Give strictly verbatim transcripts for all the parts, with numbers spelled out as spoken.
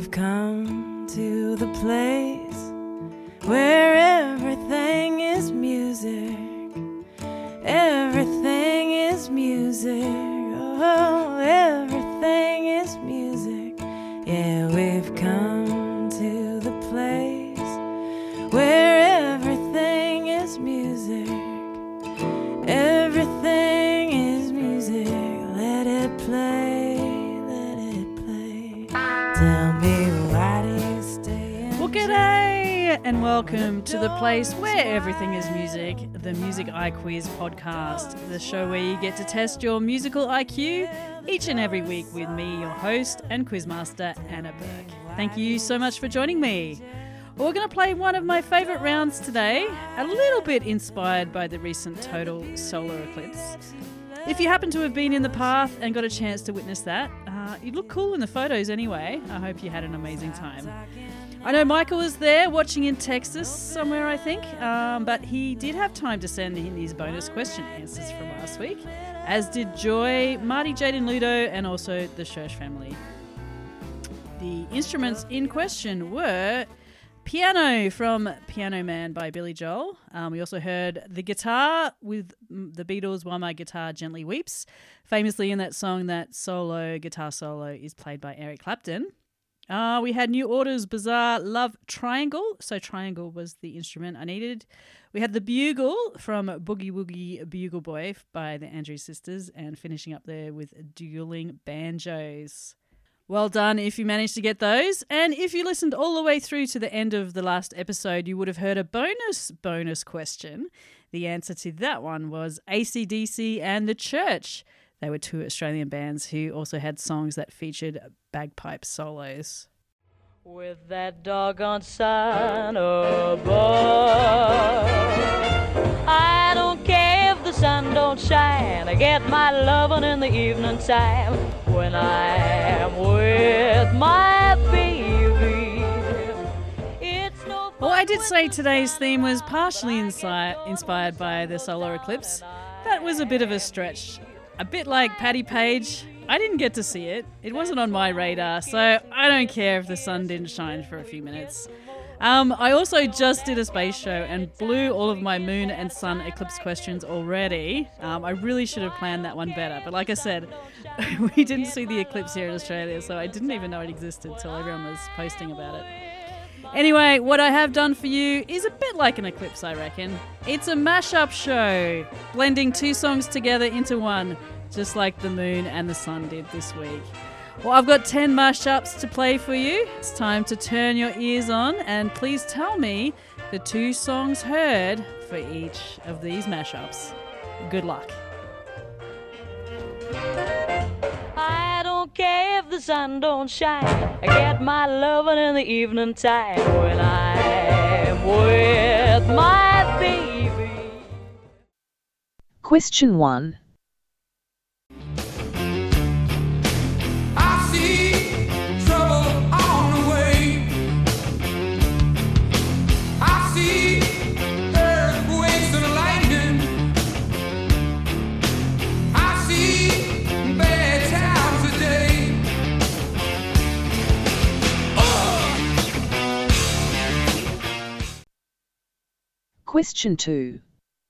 we've come to the place where everything is music. Everything is music. Oh, everything is music. Yeah, we've come to the place where everything is music. Everything is music. Let it play, let it play. Tell me, why do you stay in Well, g'day and welcome to the place where everything is music, the Music I Quiz podcast, the show where you get to test your musical I Q each and every week with me, your host and quizmaster, Anna Burke. Thank you so much for joining me. We're going to play one of my favourite rounds today, a little bit inspired by the recent total solar eclipse. If you happen to have been in the path and got a chance to witness that, uh, you look cool in the photos anyway. I hope you had an amazing time. I know Michael was there watching in Texas somewhere, I think, um, but he did have time to send in his bonus question answers from last week, as did Joy, Marty, Jade and Ludo, and also the Schersch family. The instruments in question were piano from Piano Man by Billy Joel. Um, we also heard the guitar with the Beatles' While My Guitar Gently Weeps, famously in that song that solo, guitar solo, is played by Eric Clapton. Uh, we had New Order's bizarre Love Triangle, so Triangle was the instrument I needed. We had the bugle from Boogie Woogie Bugle Boy by the Andrews Sisters, and finishing up there with dueling banjos. Well done if you managed to get those. And if you listened all the way through to the end of the last episode, you would have heard a bonus bonus question. The answer to that one was A C D C and The Church. They were two Australian bands who also had songs that featured bagpipe solos. With that doggone sun above, I don't care if the sun don't shine. I get my lovin' in the evening time when I am with my baby. It's no Well, I did say today's theme was partially insi- inspired by the solar eclipse. That was a bit of a stretch. A bit like Patti Page, I didn't get to see it. It wasn't on my radar, so I don't care if the sun didn't shine for a few minutes. Um, I also just did a space show and blew all of my moon and sun eclipse questions already. Um, I really should have planned that one better, but like I said, we didn't see the eclipse here in Australia, so I didn't even know it existed till everyone was posting about it. Anyway, what I have done for you is a bit like an eclipse, I reckon. It's a mashup show, blending two songs together into one, just like the moon and the sun did this week. Well, I've got ten mashups to play for you. It's time to turn your ears on, and please tell me the two songs heard for each of these mashups. Good luck. I don't care if the sun don't shine. I get my lovin' in the evening time when I'm with my baby. Question one. I see trouble on the way. I see earthquakes and lightning. I see bad times today. Question two.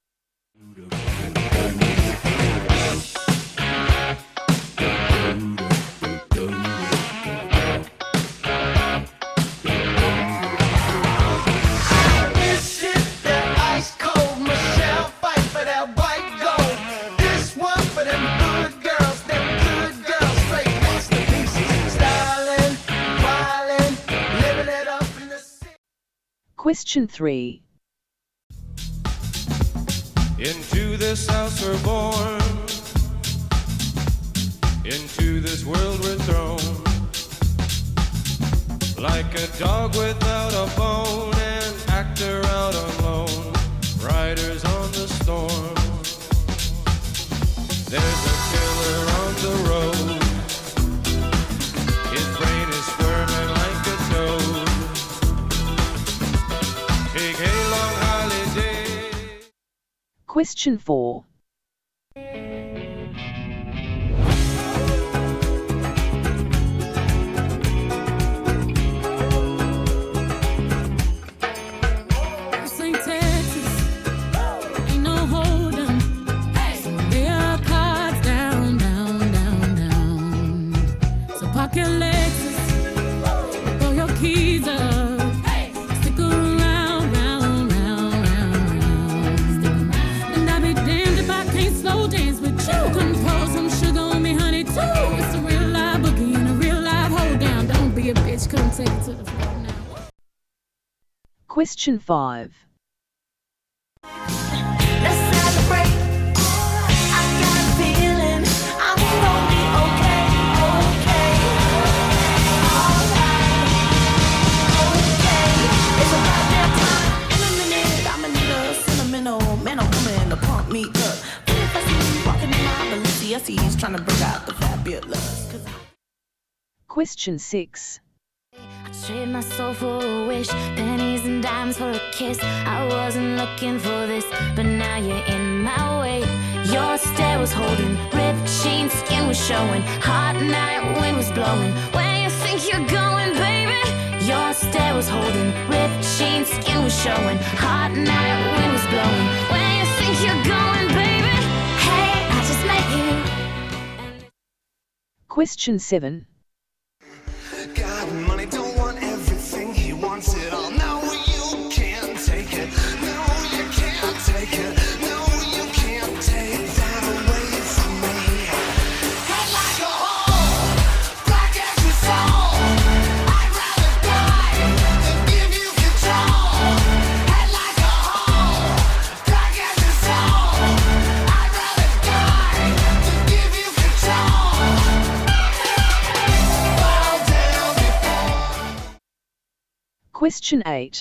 Question three. Into this house we're born, into this world we're thrown, like a dog without a bone, an actor out alone, riders on the storm. There's a killer on the road, his brain is squirming like a toad. Take a long holiday. Question four. Question five. Let's celebrate. I got a feeling I'm gonna be okay, okay. Alright, okay. It's about that time. In a minute, I'm a little sentimental man or woman to pump me up. But if I see you walking in my Balenciennes trying to break out the fabulous. 'Cause I Question six. I trade my soul for a wish, pennies and dimes for a kiss. I wasn't looking for this, but now you're in my way. Your stare was holding, ripped jeans, skin was showing. Hot night, wind was blowing. Where you think you're going, baby? Your stare was holding, ripped jeans, skin was showing. Hot night, wind was blowing. Where you think you're going, baby? Hey, I just met you. Question seven. Got money, don't want everything, he wants it all. No, you can't take it. No, you can't take it. No, you can't take that away from me. Head like a hole, black as your soul. I'd rather die than give you control. Head like a hole, black as your soul. I'd rather die than give you control. Fall down before. Question eight.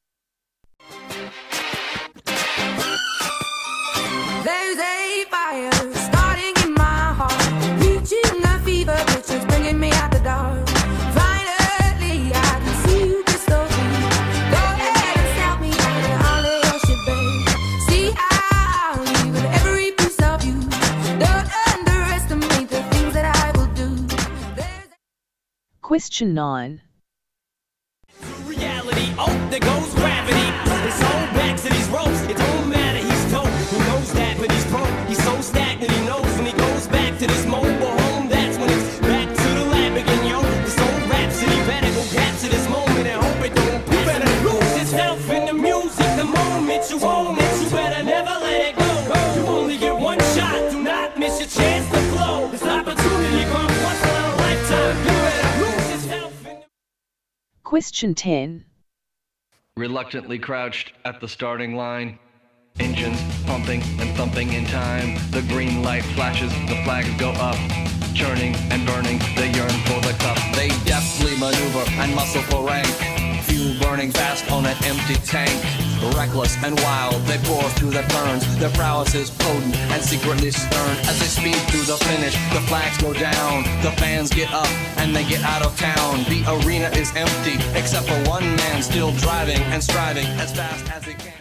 There's a fire starting in my heart, reaching a fever pitch, it's bringing me out the dark. Finally, I can see you crystal clear. Go ahead and sell me out and I'll lay your shit, babe. See, I'll leave with every piece of you. Don't underestimate the things that I will do. There's Question nine. Reality, oh, there goes gravity. It's all back to these ropes. It don't matter, he's dope. Who knows that? But he's broke. He's so stagnant, he knows when he goes back to this mobile home. That's when it's back to the lab again, yo. This old rhapsody better go capture this moment and hope it don't. You better lose yourself in the music. The moment you own it, you better never let it go. You only get one shot. Do not miss your chance to flow. This opportunity comes once in a lifetime. You better lose yourself in the Question ten. Reluctantly crouched at the starting line, engines pumping and thumping in time. The green light flashes, the flags go up, churning and burning, they yearn for the cup. They deftly maneuver and muscle for rank, fuel burning fast on an empty tank. Reckless and wild, they pour through their turns. Their prowess is potent and secretly stern. As they speed through the finish, the flags go down. The fans get up and they get out of town. The arena is empty, except for one man still driving and striving as fast as he can.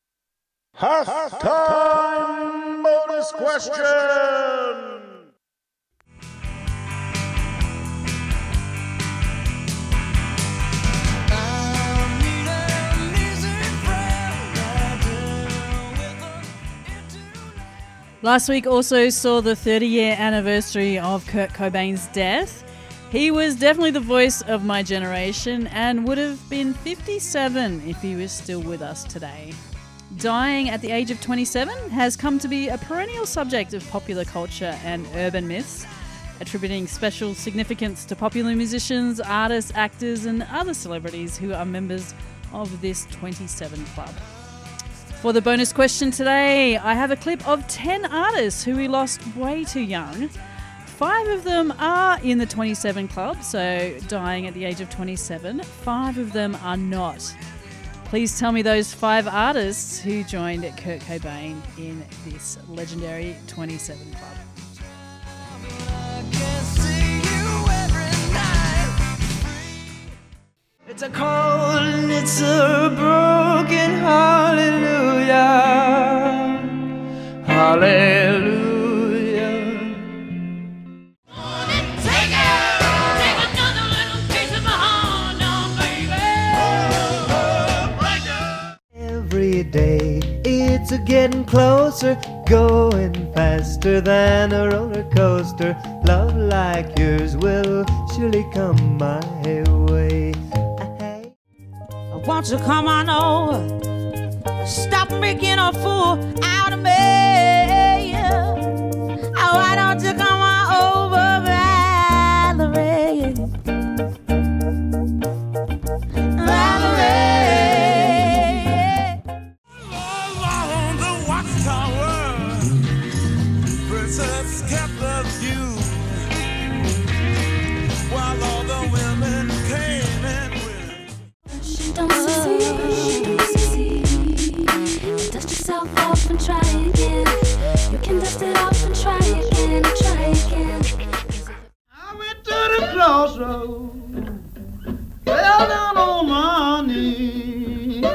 Halftime bonus question. Last week also saw the thirty-year anniversary of Kurt Cobain's death. He was definitely the voice of my generation and would have been fifty-seven if he was still with us today. Dying at the age of twenty-seven has come to be a perennial subject of popular culture and urban myths, attributing special significance to popular musicians, artists, actors, and other celebrities who are members of this twenty-seven club. For the bonus question today, I have a clip of ten artists who we lost way too young. Five of them are in the twenty-seven club, so dying at the age of twenty-seven. Five of them are not. Please tell me those five artists who joined Kurt Cobain in this legendary twenty-seven club. It's a cold and it's a broken hallelujah, hallelujah. Take it! Take another little piece of my heart now, baby. Every day it's a getting closer, going faster than a roller coaster. Love like yours will surely come my way. Won't you come on over? Stop making a fool out of me. Oh, why don't you come on over, Valerie? Valerie. just kept the view while all the women came and went. Don't succeed, don't succeed. Dust yourself off and try again. You can dust it off and try again, try again. I went to the crossroads, fell down on my knees.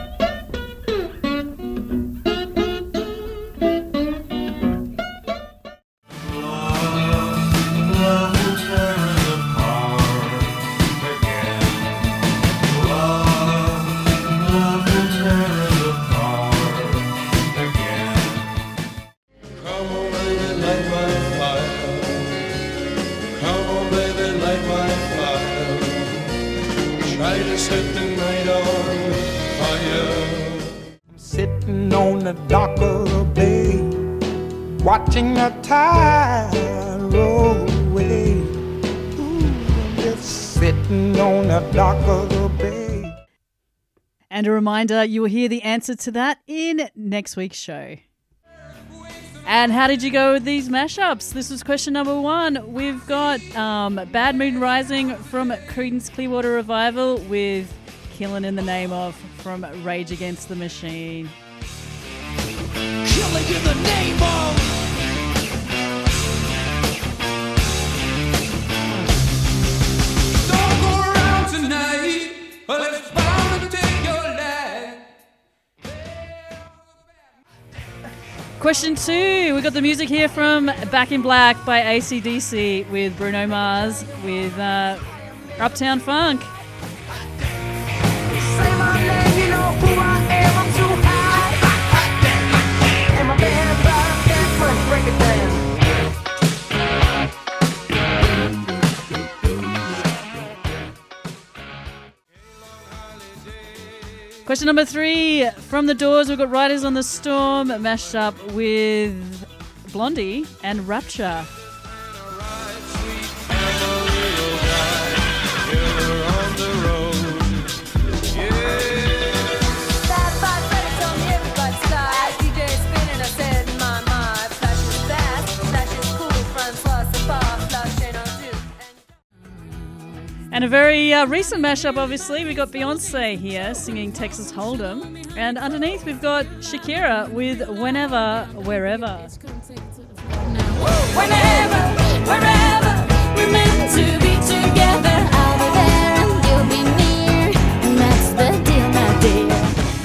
Sitting on the dock of the bay, watching the tide roll away. Ooh, I'm just sitting on the dock of the bay. And a reminder, you will hear the answer to that in next week's show. And how did you go with these mashups? This was question number one. We've got um, Bad Moon Rising from Creedence Clearwater Revival with Killing in the Name Of from Rage Against the Machine. Killing in the name of. Don't go around tonight, or it's bound to take your life. Question two. We got the music here from Back in Black by A C D C with Bruno Mars with uh, Uptown Funk. Say my name, you know who I am. I'm too high. And my band bottom dance, let's break it down. Question number three. From the Doors, we've got Riders on the Storm mashed up with Blondie and Rapture. And a very uh, recent mashup, obviously. We've got Beyonce here singing Texas Hold'em. And underneath, we've got Shakira with Whenever, Wherever. Whenever, wherever, we're meant to be together. I'll be there and you'll be near, and that's the deal, my dear.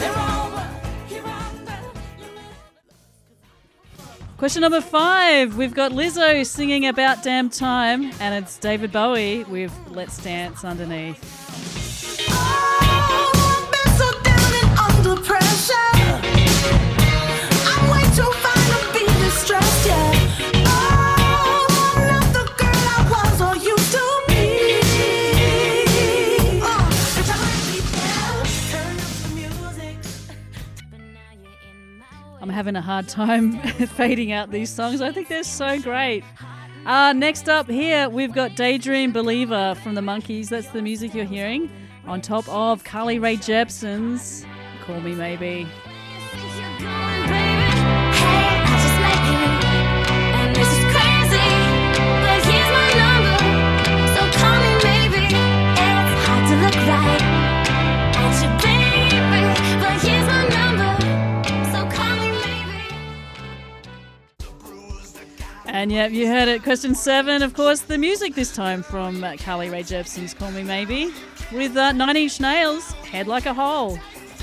Question number five. We've got Lizzo singing About Damn Time, and it's David Bowie with Let's Dance underneath. Oh, I've been so down and under pressure. I'm way too fine to be distressed, yeah. Oh, I'm not the girl I was or used to be. Oh, but I might be down. Turn up the music. I'm having a hard time fading out these songs. I think they're so great. Uh, next up here, we've got Daydream Believer from the Monkees. That's the music you're hearing. On top of Carly Rae Jepsen's Call Me Maybe. And yeah, you heard it. Question seven, of course, the music this time from uh, Carly Rae Jepsen's Call Me Maybe with uh, Nine Inch Nails, Head Like a Hole.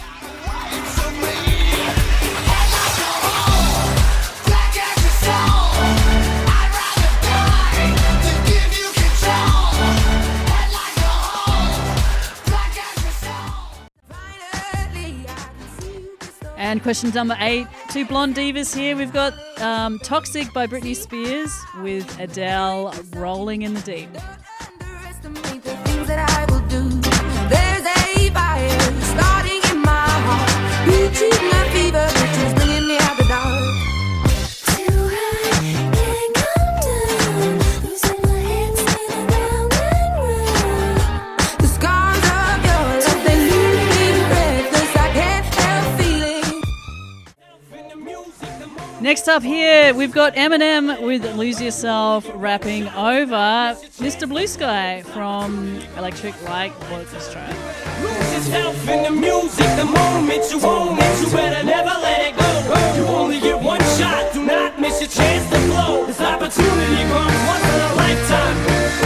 And question number eight, two blonde divas here. We've got um, Toxic by Britney Spears with Adele, Rolling in the Deep. Underestimate the things that I will do. There's a fire starting in my heart, reaching a fever which is bringing me out the dark. Too high, can't come down. Losing my head, spinning round and round. The scars of your love, they leave me breathless. I can't help feeling. Next up, up here, we've got Eminem with Lose Yourself rapping over Mister Blue Sky from Electric Light Orchestra. Lose yourself in the music the moment you own it. You better never let it go. You only get one shot. Do not miss your chance to blow. This opportunity comes once in a lifetime.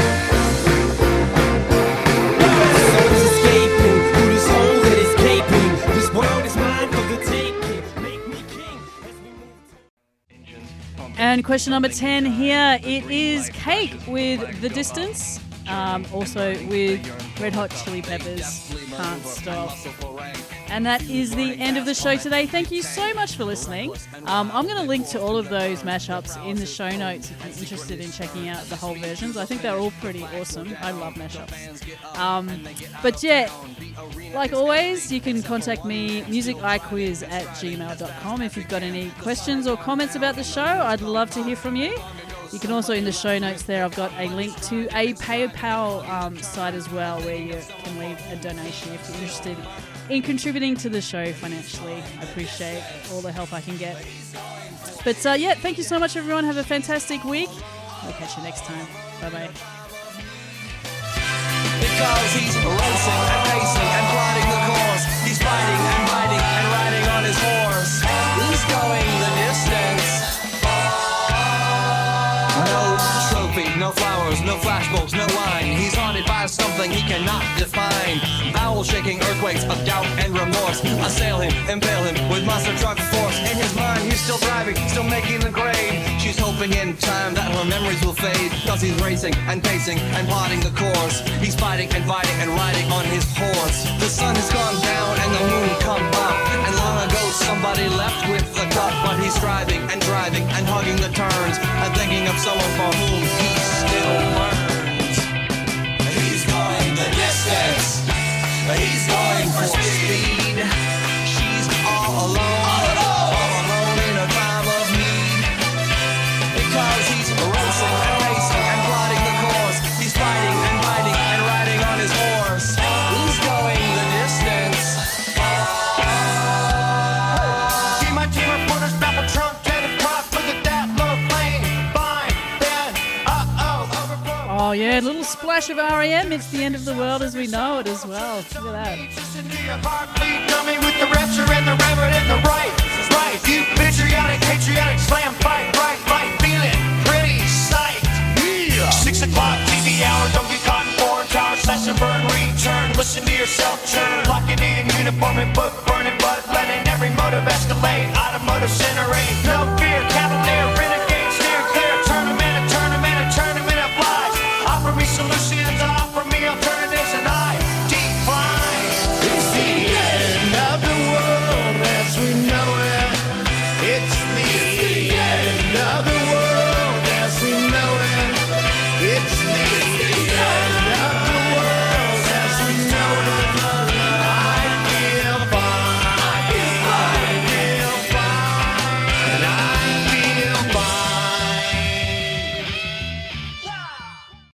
Soul's escaping through this hole that is gaping. This world is mine for the taking. Make me king as we move. And question number ten here, it is Cake with The Distance, um, also with Red Hot Chili Peppers, Can't Stop. And that is the end of the show today. Thank you so much for listening. Um, I'm going to link to all of those mashups in the show notes if you're interested in checking out the whole versions. I think they're all pretty awesome. I love mashups. Um, but yeah, like always, you can contact me, musiciquiz at gmail dot com, if you've got any questions or comments about the show. I'd love to hear from you. You can also, in the show notes there, I've got a link to a PayPal um, site as well where you can leave a donation if you're interested in contributing to the show financially. I appreciate all the help I can get. But uh, yeah, thank you so much, everyone. Have a fantastic week. I'll catch you next time. Bye-bye. Because he's racing and pacing and plotting the course. He's fighting and riding and riding on his horse. He's going the distance. No trophy, no flowers, no flashbulbs, no wine. He's haunted by something he cannot define. Bowel-shaking earthquakes of doubt and remorse assail him, impale him with monster truck force. In his mind, he's still driving, still making the grade. She's hoping in time that her memories will fade. Cause he's racing and pacing and plotting the course. He's fighting and fighting and riding on his horse. The sun has gone down and the moon come up. And long ago somebody left with the cup. But he's striving and driving and hugging the turns and thinking of someone for whom he still burns. He's going the distance. He's going for speed. She's all alone, all alone in a time of need. Because he's racing and racing and plotting the course. He's fighting and fighting and riding on his horse. He's going the distance. See my team reporters map a trunk and a prop. Look at that little plane. Fine, then, uh-oh, overflow. Oh yeah, a little splash of R E M. It's the end of the world as we know it as well. Look at that. Listen to your heartbeat, dummy, with the rapture and the reverend and the right. Right, you patriotic, patriotic, slam, fight, right, right, feeling pretty sight. Yeah. Six o'clock T V hour, don't get caught in foreign tower, slash and burn, return. Listen to yourself churn, locking in uniform and book burning, but letting every motive escalate. Automotive centering, no fear, cavalier, renegade, steer clear. Tournament, a tournament, a tournament of lies. Offer me solutions, offer me alternatives, and I decline. It's the end of the world as we know it. It's the end of the world as we know it. It's the